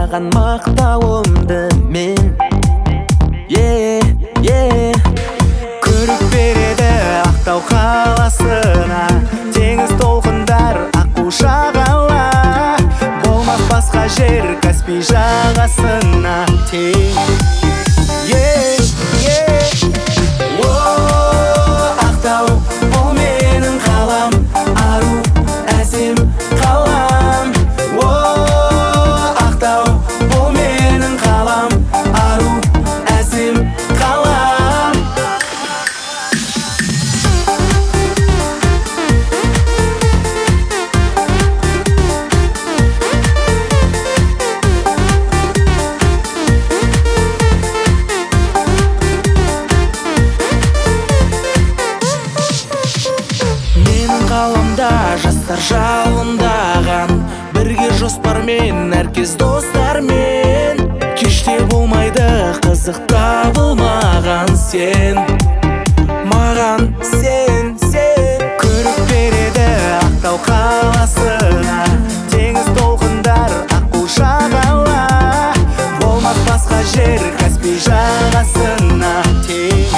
саған мақтауымды мен көріп береді Ақтау қаласына теңіз толқындар аққу шағала болмақ басқа жер Каспий жағасына тең Ақтау ол менің қалам ару әсем қалам Ақтау ол менің қалам ару әсем қалам Қаламда жастар жалындаған бірге жоспармен әркез достармен кеште болмайды қызық табылмаған сен маған сен көріп береді Ақтау қаласына теңіз толқындар аққу шағала болмақ басқа жер Каспий жағасына тең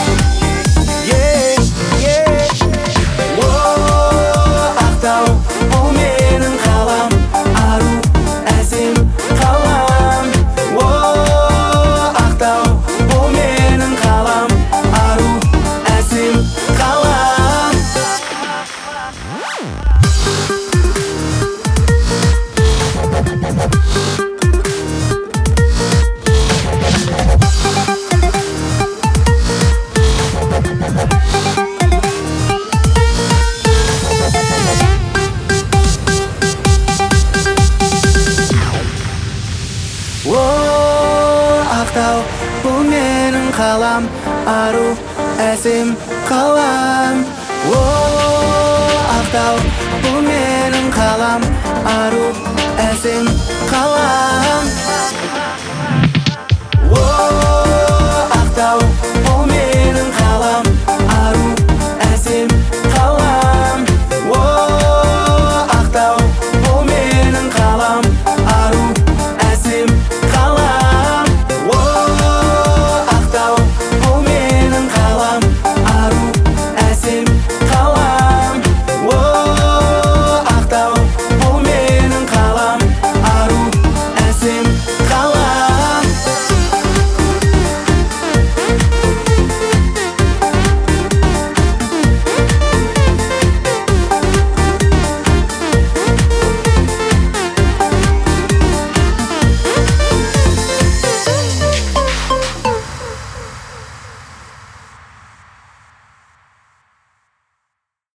Ақтау бұл менің қалам ару әсем қалам Ақтау бұл менің қалам ару әсем қалам